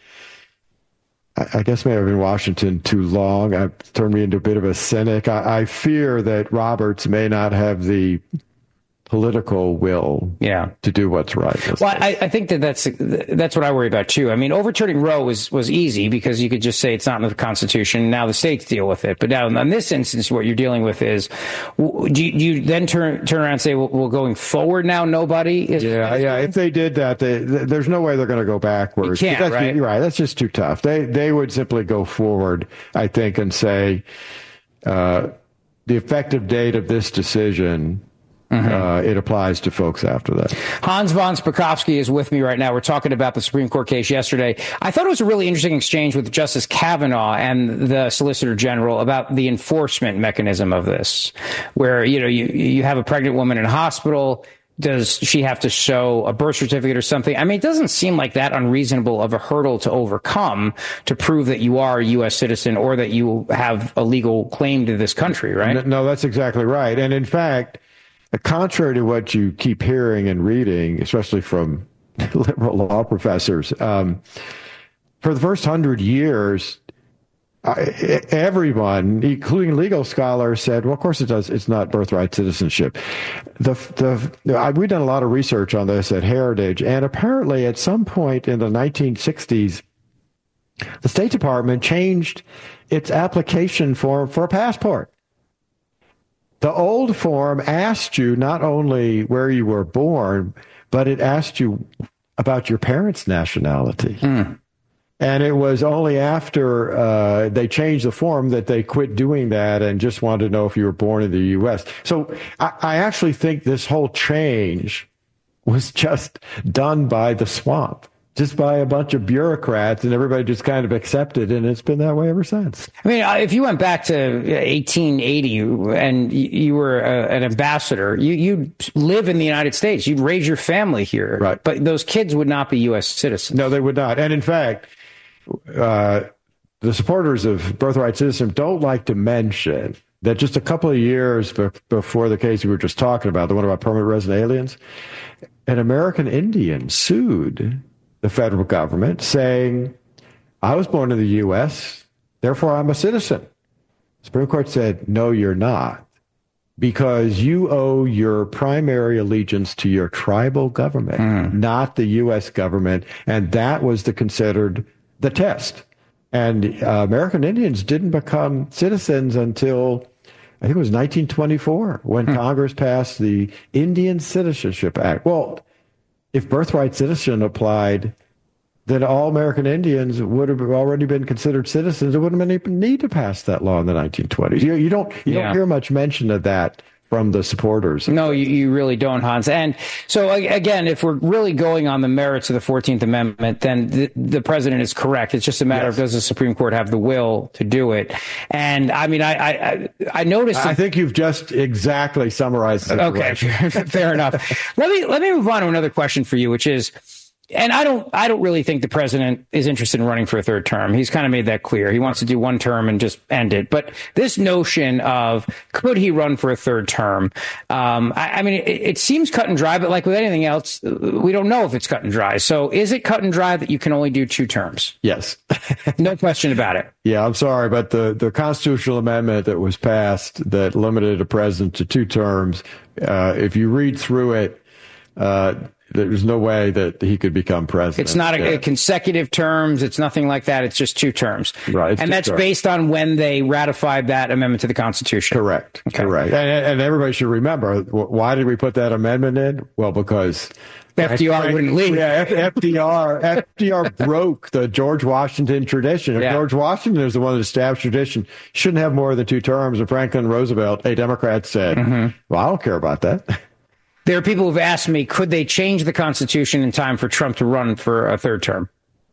guess maybe I've been in Washington too long. I've turned me into a bit of a cynic. I fear that Roberts may not have the political will to do what's right. Well, I think that's what I worry about too. I mean, overturning Roe was easy because you could just say it's not in the Constitution. Now the states deal with it. But now in this instance, what you're dealing with is, do you then turn around and say, well, going forward now, nobody is? Yeah. If they did that, there's no way they're going to go backwards. You can't, right? You're right. That's just too tough. They would simply go forward, I think, and say the effective date of this decision. Mm-hmm. It applies to folks after that. Hans von Spakovsky is with me right now. We're talking about the Supreme Court case yesterday. I thought it was a really interesting exchange with Justice Kavanaugh and the Solicitor General about the enforcement mechanism of this, where, you have a pregnant woman in a hospital. Does she have to show a birth certificate or something? I mean, it doesn't seem like that unreasonable of a hurdle to overcome to prove that you are a U.S. citizen or that you have a legal claim to this country, right? No, that's exactly right. And in fact, contrary to what you keep hearing and reading, especially from liberal law professors, for the first 100 years, everyone, including legal scholars, said, well, of course it does. It's not birthright citizenship. We've done a lot of research on this at Heritage, and apparently at some point in the 1960s, the State Department changed its application form for a passport. The old form asked you not only where you were born, but it asked you about your parents' nationality. And it was only after they changed the form that they quit doing that and just wanted to know if you were born in the U.S. So I actually think this whole change was just done by the swamp, just by a bunch of bureaucrats, and everybody just kind of accepted, and it's been that way ever since. I mean, if you went back to 1880 and you were an ambassador, you'd live in the United States. You'd raise your family here. Right. But those kids would not be U.S. citizens. No, they would not. And in fact, the supporters of birthright citizenship don't like to mention that just a couple of years before the case we were just talking about, the one about permanent resident aliens, an American Indian sued the federal government saying, I was born in the U.S., therefore I'm a citizen. The Supreme Court said, no, you're not, because you owe your primary allegiance to your tribal government, not the U.S. government, and that was considered the test. And American Indians didn't become citizens until, I think it was 1924, when Congress passed the Indian Citizenship Act. Well, if birthright citizenship applied, then all American Indians would have already been considered citizens. It wouldn't even need to pass that law in the 1920s. You don't hear much mention of that from the supporters. No, you really don't, Hans. And so, again, if we're really going on the merits of the 14th Amendment, then the president is correct. It's just a matter of, does the Supreme Court have the will to do it? And, I mean, I noticed... I think you've just exactly summarized the situation. Okay, fair enough. Let me move on to another question for you, which is... And I don't really think the president is interested in running for a third term. He's kind of made that clear. He wants to do one term and just end it. But this notion of could he run for a third term? I mean, it seems cut and dry, but like with anything else, we don't know if it's cut and dry. So is it cut and dry that you can only do 2 terms? Yes. No question about it. Yeah, I'm sorry, but the constitutional amendment that was passed that limited a president to 2 terms, if you read through it, there's no way that he could become president. It's not a consecutive terms. It's nothing like that. It's just 2 terms. Right. And that's based on when they ratified that amendment to the Constitution. Correct. Okay. Correct. And everybody should remember, why did we put that amendment in? Well, because FDR wouldn't leave. Yeah, FDR broke the George Washington tradition. If George Washington is the one that established tradition, shouldn't have more than 2 terms. And Franklin Roosevelt, a Democrat, said, well, I don't care about that. There are people who've asked me, could they change the Constitution in time for Trump to run for a third term?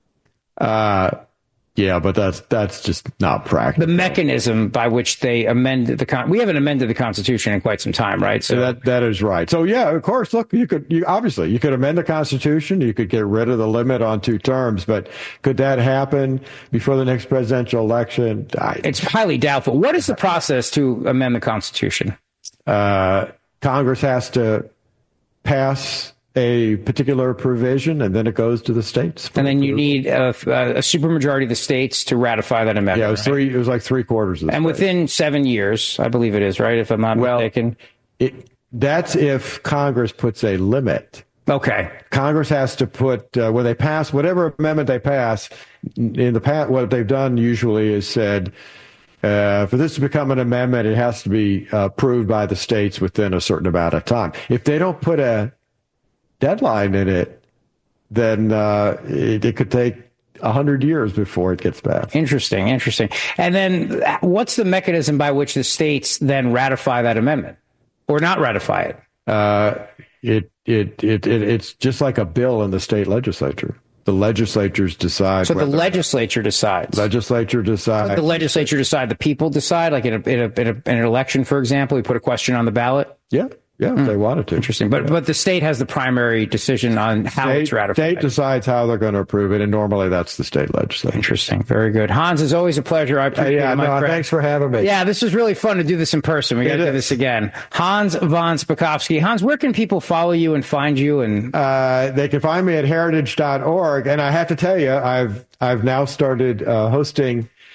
Yeah, but that's just not practical. The mechanism by which they amend we haven't amended the Constitution in quite some time, right? So that is right. So yeah, of course, look, you could amend the Constitution, you could get rid of the limit on 2 terms, but could that happen before the next presidential election? It's highly doubtful. What is the process to amend the Constitution? Congress has to pass a particular provision, and then it goes to the states. And then you need a supermajority of the states to ratify that amendment. Yeah, it was like 3/4 of the And within 7 years, I believe it is, right? If I'm not mistaken. That's if Congress puts a limit. Okay. Congress has to put, when they pass, whatever amendment they pass, in the past, what they've done usually is said, for this to become an amendment, it has to be approved by the states within a certain amount of time. If they don't put a deadline in it, then it could take 100 years before it gets passed. Interesting. And then what's the mechanism by which the states then ratify that amendment or not ratify it? It's just like a bill in the state legislature. The legislatures decide. So the legislature decides. The legislature decide. The people decide, like in an election, for example, we put a question on the ballot. Yeah, if they wanted to. Interesting. But the state has the primary decision on how it's ratified. State decides how they're going to approve it, and normally that's the state legislature. Interesting. Very good. Hans, it's always a pleasure. I appreciate it, my friend. Thanks for having me. Yeah, this was really fun to do this in person. We got to do this again. Hans von Spakovsky. Hans, where can people follow you and find you? And they can find me at heritage.org. And I have to tell you, I've now started hosting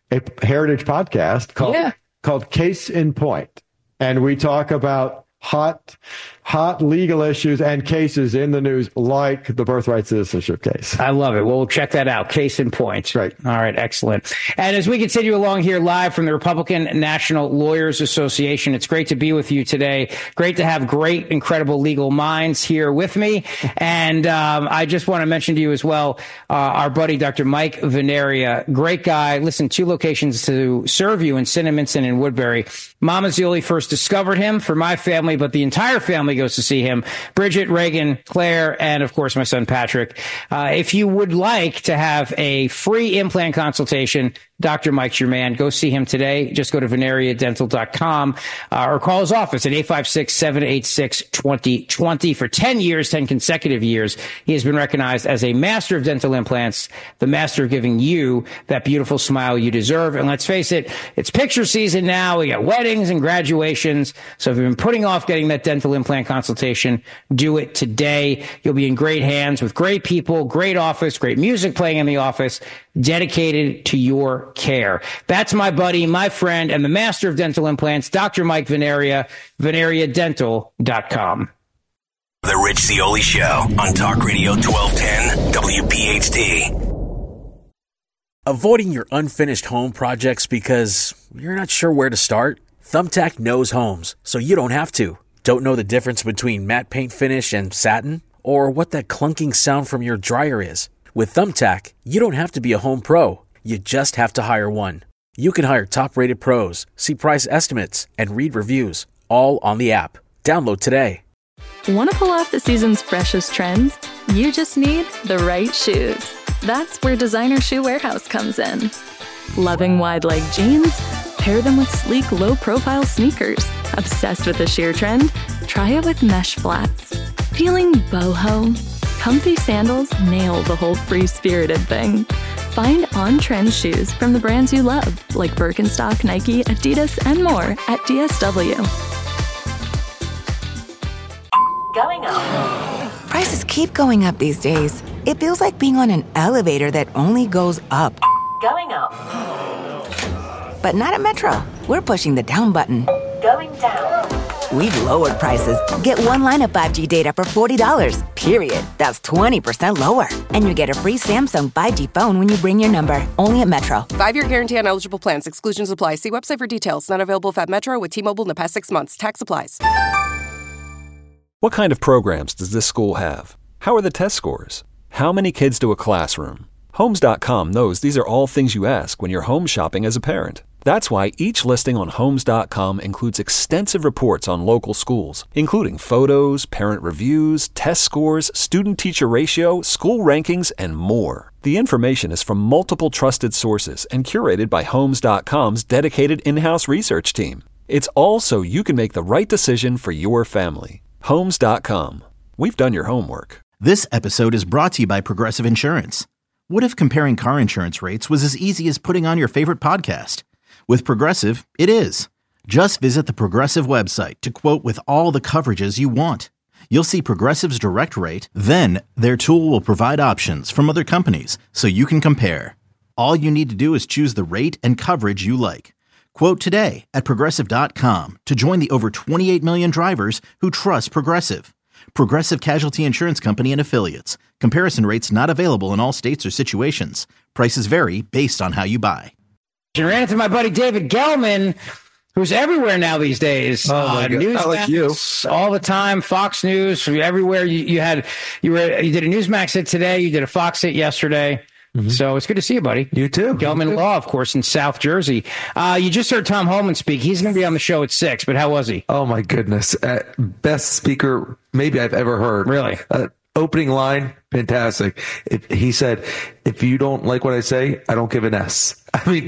a Heritage podcast called Case in Point. And we talk about hot legal issues and cases in the news, like the birthright citizenship case. I love it. Well, we'll check that out. Case in point. Right. All right. Excellent. And as we continue along here live from the Republican National Lawyers Association, it's great to be with you today. Great to have great, incredible legal minds here with me. And I just want to mention to you as well, our buddy, Dr. Mike Veneria, great guy. Listen, 2 locations to serve you in Cinnaminson and Woodbury. Mama Zioli first discovered him for my family, but the entire family goes to see him. Bridget, Reagan, Claire, and of course my son Patrick. If you would like to have a free implant consultation, Dr. Mike's your man. Go see him today. Just go to veneriadental.com or call his office at 856-786-2020. For 10 years, 10 consecutive years, he has been recognized as a master of dental implants, the master of giving you that beautiful smile you deserve. And let's face it, it's picture season now. We got weddings and graduations. So if you've been putting off getting that dental implant consultation, do it today. You'll be in great hands with great people, great office, great music playing in the office, dedicated to your care. That's my buddy, my friend, and the master of dental implants, Dr. Mike Veneria, veneriadental.com. The Rich Zeoli Show on Talk Radio 1210 WPHT. Avoiding your unfinished home projects because you're not sure where to start? Thumbtack knows homes, so you don't have to. Don't know the difference between matte paint finish and satin? Or what that clunking sound from your dryer is? With Thumbtack, you don't have to be a home pro. You just have to hire one. You can hire top-rated pros, see price estimates, and read reviews, all on the app. Download today. Want to pull off the season's freshest trends? You just need the right shoes. That's where Designer Shoe Warehouse comes in. Loving wide-leg jeans? Pair them with sleek, low-profile sneakers. Obsessed with the sheer trend? Try it with mesh flats. Feeling boho? Comfy sandals nail the whole free-spirited thing. Find on-trend shoes from the brands you love, like Birkenstock, Nike, Adidas, and more at DSW. Going up. Prices keep going up these days. It feels like being on an elevator that only goes up. Going up. But not at Metro. We're pushing the down button. Going down. We've lowered prices. Get one line of 5G data for $40, period. That's 20% lower. And you get a free Samsung 5G phone when you bring your number. Only at Metro. 5-year guarantee on eligible plans. Exclusions apply. See website for details. Not available at Metro with T-Mobile in the past 6 months. Tax applies. What kind of programs does this school have? How are the test scores? How many kids do a classroom? Homes.com knows these are all things you ask when you're home shopping as a parent. That's why each listing on Homes.com includes extensive reports on local schools, including photos, parent reviews, test scores, student-teacher ratio, school rankings, and more. The information is from multiple trusted sources and curated by Homes.com's dedicated in-house research team. It's all so you can make the right decision for your family. Homes.com. We've done your homework. This episode is brought to you by Progressive Insurance. What if comparing car insurance rates was as easy as putting on your favorite podcast? With Progressive, it is. Just visit the Progressive website to quote with all the coverages you want. You'll see Progressive's direct rate, then their tool will provide options from other companies so you can compare. All you need to do is choose the rate and coverage you like. Quote today at Progressive.com to join the over 28 million drivers who trust Progressive. Progressive Casualty Insurance Company and Affiliates. Comparison rates not available in all states or situations. Prices vary based on how you buy. I ran into my buddy David Gelman, who's everywhere now these days. Oh my God. News Like you. all the time. Fox News, everywhere. You did a Newsmax hit today. You did a Fox hit yesterday. Mm-hmm. So it's good to see you, buddy. You too. Gelman Law, of course, in South Jersey. You just heard Tom Homan speak. He's going to be on the show at 6, but how was he? Oh my goodness. Best speaker maybe I've ever heard. Really? Opening line, fantastic. He said, if you don't like what I say, I don't give an S. I mean,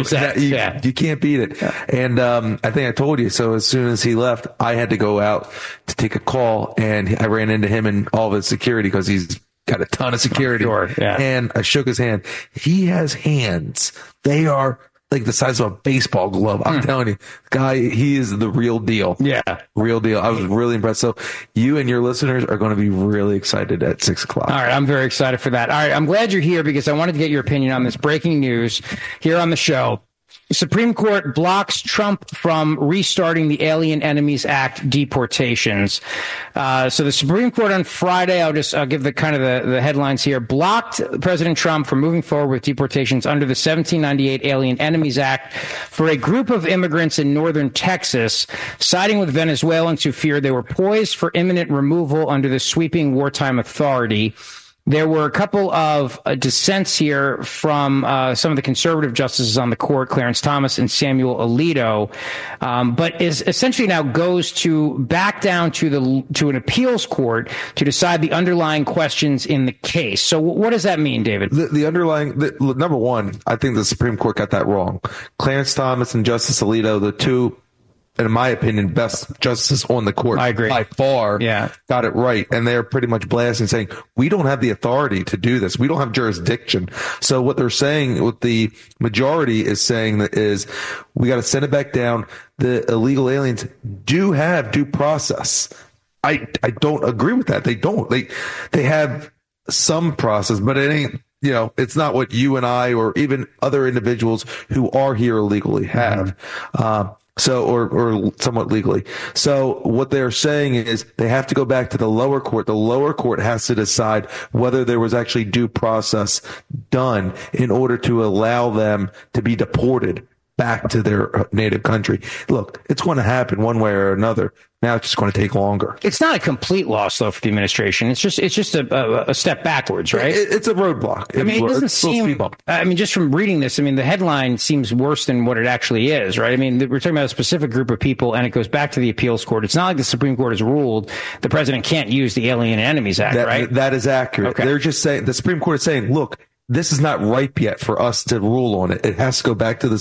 you can't beat it. Yeah. And I think I told you, so as soon as he left, I had to go out to take a call, and I ran into him and all of his security because he's got a ton of security. Sure, yeah. And I shook his hand. He has hands. They are like the size of a baseball glove. I'm telling you, guy, he is the real deal. Yeah. Real deal. I was really impressed. So you and your listeners are going to be really excited at 6 o'clock. All right. I'm very excited for that. All right. I'm glad you're here because I wanted to get your opinion on this breaking news here on the show. Supreme Court blocks Trump from restarting the Alien Enemies Act deportations. So the Supreme Court on Friday, I'll give the kind of the headlines here, blocked President Trump from moving forward with deportations under the 1798 Alien Enemies Act for a group of immigrants in northern Texas, siding with Venezuelans who feared they were poised for imminent removal under the sweeping wartime authority. There were a couple of dissents here from some of the conservative justices on the court, Clarence Thomas and Samuel Alito, but is essentially now goes back down to an appeals court to decide the underlying questions in the case. So what does that mean, David? Number one, I think the Supreme Court got that wrong. Clarence Thomas and Justice Alito, the two, in my opinion, best justices on the court, I agree, by far, got it right. And they're pretty much blasting, saying, we don't have the authority to do this. We don't have jurisdiction. So what they're saying, what the majority is saying is, we got to send it back down. The illegal aliens do have due process. I don't agree with that. They don't. They have some process, but it ain't, it's not what you and I or even other individuals who are here illegally have. Or somewhat legally. So what they're saying is they have to go back to the lower court. The lower court has to decide whether there was actually due process done in order to allow them to be deported back to their native country. Look, it's going to happen one way or another. Now it's just going to take longer. It's not a complete loss, though, for the administration. It's just a step backwards, right? It's a roadblock. I mean, it doesn't seem. I mean, just from reading this, I mean, the headline seems worse than what it actually is, right? I mean, we're talking about a specific group of people, and it goes back to the appeals court. It's not like the Supreme Court has ruled the president can't use the Alien Enemies Act, right? That is accurate. Okay. They're just saying, the Supreme Court is saying, look, this is not ripe yet for us to rule on it. It has to go back to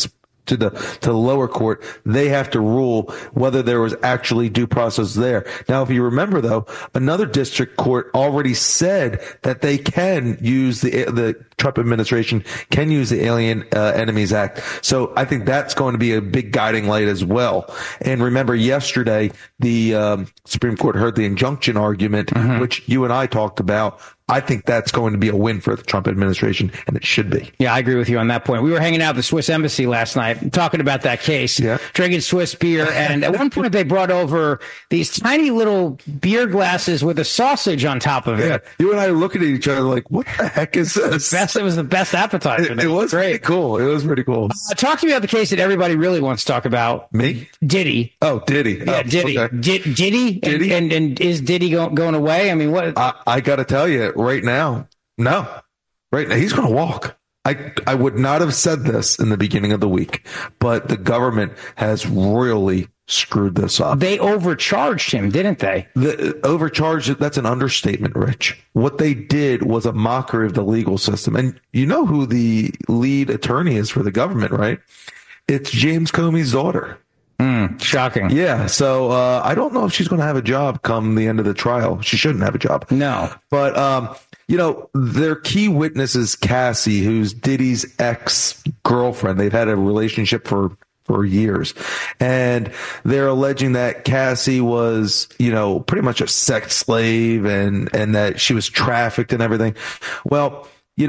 the lower court. They have to rule whether there was actually due process there. Now, if you remember, though, another district court already said that they can use the Trump administration can use the Alien Enemies Act. So I think that's going to be a big guiding light as well. And remember, yesterday, the Supreme Court heard the injunction argument, which you and I talked about. I think that's going to be a win for the Trump administration, and it should be. Yeah, I agree with you on that point. We were hanging out at the Swiss Embassy last night talking about that case, drinking Swiss beer, and at one point they brought over these tiny little beer glasses with a sausage on top of it. Yeah, you and I are looking at each other like, what the heck is this? It was the best appetizer. It was great. Pretty cool. It was pretty cool. Talk to me about the case that everybody really wants to talk about. Me? Diddy. Oh, Diddy. Yeah, Diddy. Okay. Diddy? Diddy? And is Diddy going away? I mean, what? I got to tell you right now, no. Right now, he's going to walk. I would not have said this in the beginning of the week, but the government has really screwed this up. They overcharged him, didn't they? Overcharged, that's an understatement, Rich. What they did was a mockery of the legal system. And you know who the lead attorney is for the government, right? It's James Comey's daughter. Shocking. Yeah. So I don't know if she's going to have a job come the end of the trial. She shouldn't have a job. No. But, their key witness is Cassie, who's Diddy's ex-girlfriend. They've had a relationship for years. And they're alleging that Cassie was, pretty much a sex slave and that she was trafficked and everything. Well,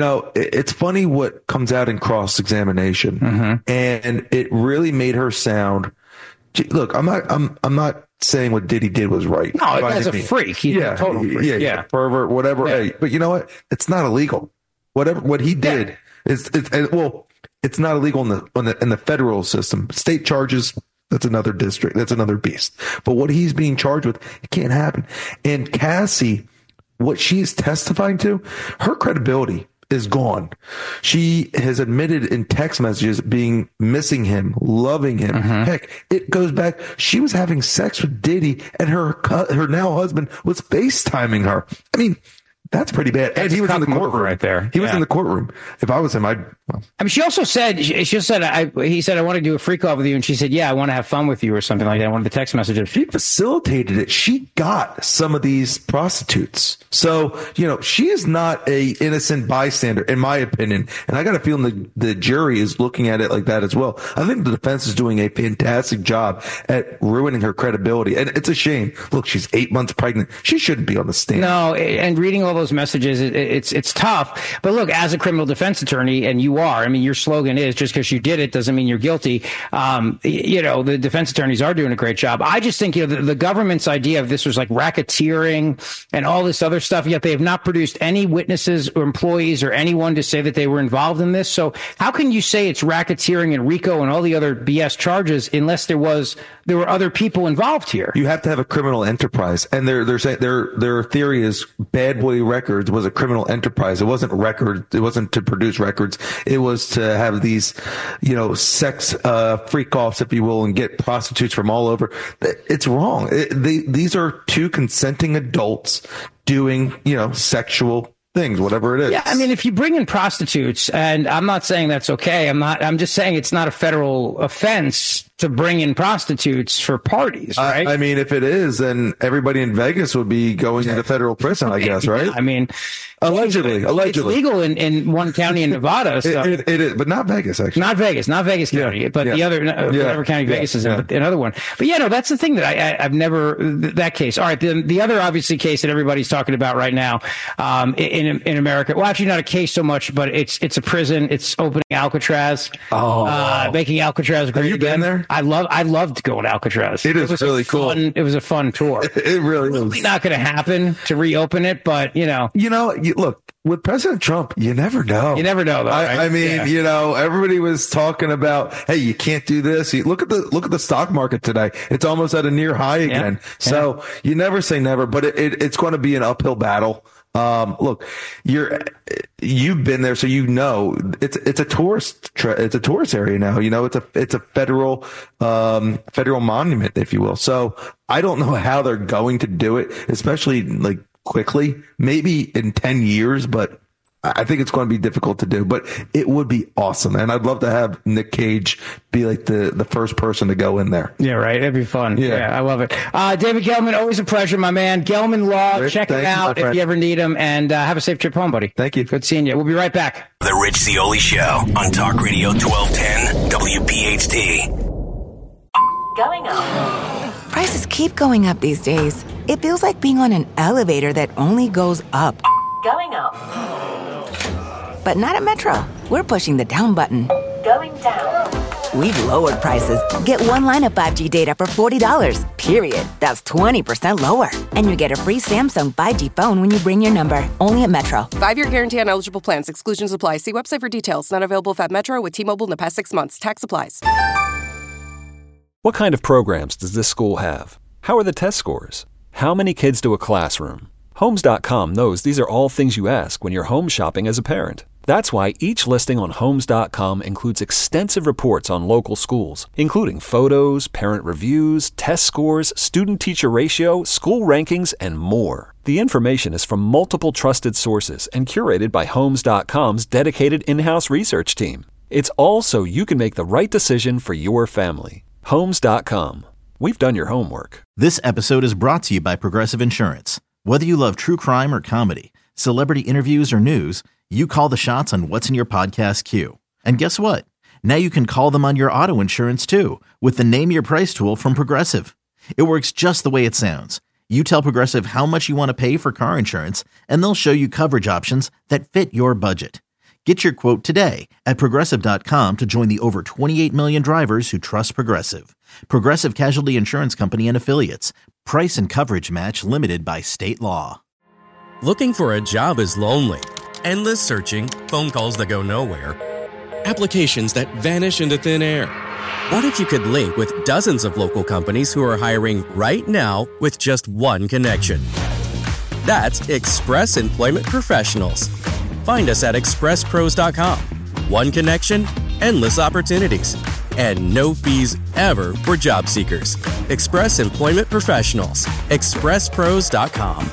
it's funny what comes out in cross-examination. And it really made her sound. Look, I'm not saying what Diddy did was right. No, as a freak. He's a total freak. Yeah. Pervert, whatever. Yeah. Hey, but you know what? It's not illegal. What he did it's not illegal in the federal system. State charges, that's another district. That's another beast. But what he's being charged with, it can't happen. And Cassie, what she is testifying to, her credibility is gone. She has admitted in text messages being missing him, loving him. Heck, it goes back. She was having sex with Diddy and her now husband was FaceTiming her. I mean, that's pretty bad. And he was in the courtroom right there. He was in the courtroom. If I was him, I mean, she also said, he said, I want to do a freak off with you. And she said, yeah, I want to have fun with you or something like that. One of the text messages. She facilitated it. She got some of these prostitutes. So, she is not a innocent bystander, in my opinion. And I got a feeling the jury is looking at it like that as well. I think the defense is doing a fantastic job at ruining her credibility. And it's a shame. Look, she's 8 months pregnant. She shouldn't be on the stand. No, and reading all those messages, it's tough. But look, as a criminal defense attorney, and you are, I mean, your slogan is just because you did it doesn't mean you're guilty. The defense attorneys are doing a great job. I just think, the government's idea of this was like racketeering and all this other stuff, yet they have not produced any witnesses or employees or anyone to say that they were involved in this. So how can you say it's racketeering and RICO and all the other BS charges unless there were other people involved here? You have to have a criminal enterprise, and they're saying their theory is Bad Boy Records was a criminal enterprise. It wasn't to produce records. It was to have these, sex freak offs, if you will, and get prostitutes from all over. It's wrong. These are two consenting adults doing, sexual things, whatever it is. Yeah, I mean, if you bring in prostitutes, and I'm not saying that's okay. I'm just saying it's not a federal offense to bring in prostitutes for parties, right? I mean, if it is, then everybody in Vegas would be going into federal prison, I guess, right? I mean, allegedly. It's legal in one county in Nevada. So. It is, but not Vegas, actually. Not Vegas County, but the other, whatever county Vegas is in, another one. But that's the thing that I've never, that case. All right. The other obviously case that everybody's talking about right now, in America, well, actually not a case so much, but it's a prison. It's opening Alcatraz, making Alcatraz great again. Have you been there? I loved going to Alcatraz. It was really cool. It was a fun tour. It really was. It's not going to happen to reopen it, but look, with President Trump, you never know. You never know, though. Right? I mean, everybody was talking about, hey, you can't do this. Look at the stock market today. It's almost at a near high again. Yeah. So you never say never, but it's going to be an uphill battle. Look, you've been there, so it's a tourist area now. It's a federal monument, if you will. So I don't know how they're going to do it, especially like quickly, maybe in 10 years, but I think it's going to be difficult to do, but it would be awesome. And I'd love to have Nick Cage be like the first person to go in there. Yeah, right. It'd be fun. Yeah, I love it. David Gelman, always a pleasure, my man. Gelman Law, Rich, check him out if you ever need him, and have a safe trip home, buddy. Thank you. Good seeing you. We'll be right back. The Rich Zeoli Show on Talk Radio 1210 WPHT. Going up. Prices keep going up these days. It feels like being on an elevator that only goes up. Going up. But not at Metro. We're pushing the down button. Going down. We've lowered prices. Get one line of 5G data for $40, period. That's 20% lower. And you get a free Samsung 5G phone when you bring your number. Only at Metro. 5-year guarantee on eligible plans. Exclusions apply. See website for details. Not available at Metro with T-Mobile in the past 6 months. Tax applies. What kind of programs does this school have? How are the test scores? How many kids do a classroom? Homes.com knows these are all things you ask when you're home shopping as a parent. That's why each listing on Homes.com includes extensive reports on local schools, including photos, parent reviews, test scores, student-teacher ratio, school rankings, and more. The information is from multiple trusted sources and curated by Homes.com's dedicated in-house research team. It's all so you can make the right decision for your family. Homes.com. We've done your homework. This episode is brought to you by Progressive Insurance. Whether you love true crime or comedy, celebrity interviews or news, you call the shots on what's in your podcast queue. And guess what? Now you can call them on your auto insurance too with the Name Your Price tool from Progressive. It works just the way it sounds. You tell Progressive how much you want to pay for car insurance, and they'll show you coverage options that fit your budget. Get your quote today at Progressive.com to join the over 28 million drivers who trust Progressive. Progressive Casualty Insurance Company and Affiliates. Price and coverage match limited by state law. Looking for a job is lonely. Endless searching, phone calls that go nowhere, applications that vanish into thin air. What if you could link with dozens of local companies who are hiring right now with just one connection? That's Express Employment Professionals. Find us at expresspros.com. One connection, endless opportunities, and no fees ever for job seekers. Express Employment Professionals. expresspros.com.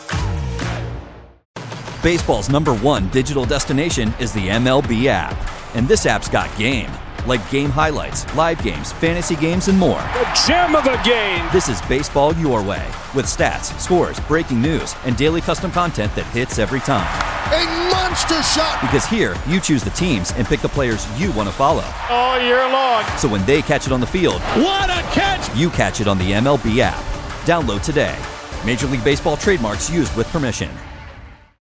Baseball's #1 digital destination is the MLB app. And this app's got game. Like game highlights, live games, fantasy games, and more. The gem of a game! This is baseball your way. With stats, scores, breaking news, and daily custom content that hits every time. A monster shot! Because here, you choose the teams and pick the players you want to follow. All year long. So when they catch it on the field, what a catch! You catch it on the MLB app. Download today. Major League Baseball trademarks used with permission.